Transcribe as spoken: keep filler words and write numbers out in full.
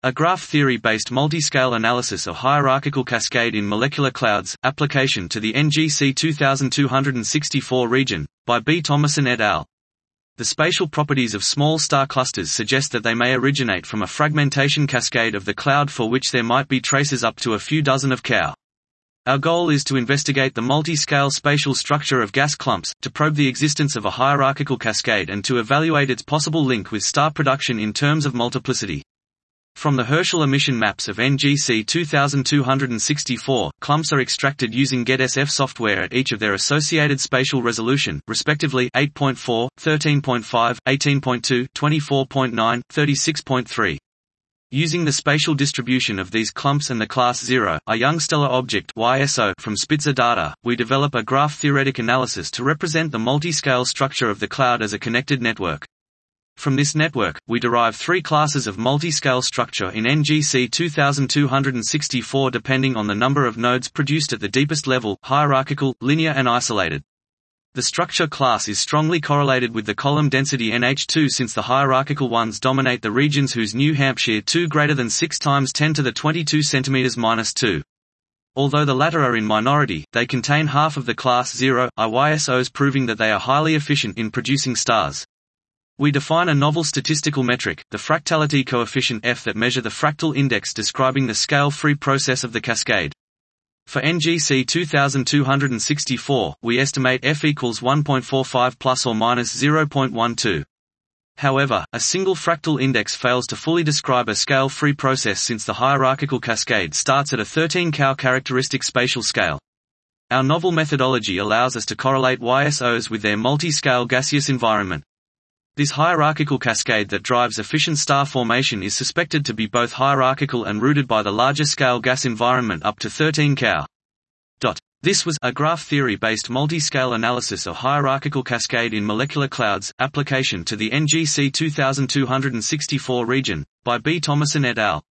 A graph theory-based multi-scale analysis of hierarchical cascade in molecular clouds, application to the N G C two thousand two hundred sixty-four region, by B. Thomason et al. The spatial properties of small star clusters suggest that they may originate from a fragmentation cascade of the cloud for which there might be traces up to a few dozen of Kao. Our goal is to investigate the multi-scale spatial structure of gas clumps, to probe the existence of a hierarchical cascade and to evaluate its possible link with star production in terms of multiplicity. From the Herschel emission maps of N G C two thousand two hundred sixty-four, clumps are extracted using GetSF software at each of their associated spatial resolution, respectively eight point four, thirteen point five, eighteen point two, twenty-four point nine, thirty-six point three. Using the spatial distribution of these clumps and the class zero, a young stellar object Y S O from Spitzer data, we develop a graph-theoretic analysis to represent the multi-scale structure of the cloud as a connected network. From this network, we derive three classes of multi-scale structure in N G C two thousand two hundred sixty-four depending on the number of nodes produced at the deepest level, hierarchical, linear and isolated. The structure class is strongly correlated with the column density N H two since the hierarchical ones dominate the regions whose New Hampshire two greater than six times ten to the twenty-two centimeters minus two. Although the latter are in minority, they contain half of the class zero I Y S Os, proving that they are highly efficient in producing stars. We define a novel statistical metric, the fractality coefficient F, that measure the fractal index describing the scale-free process of the cascade. For N G C two thousand two hundred sixty-four, we estimate F equals one point four five plus or minus zero point one two. However, a single fractal index fails to fully describe a scale-free process since the hierarchical cascade starts at a thirteen Kao characteristic spatial scale. Our novel methodology allows us to correlate Y S Os with their multi-scale gaseous environment. This hierarchical cascade that drives efficient star formation is suspected to be both hierarchical and rooted by the larger scale gas environment up to thirteen Kao. This was a graph theory-based multi-scale analysis of hierarchical cascade in molecular clouds, application to the N G C two thousand two hundred sixty-four region, by B. Thomason et al.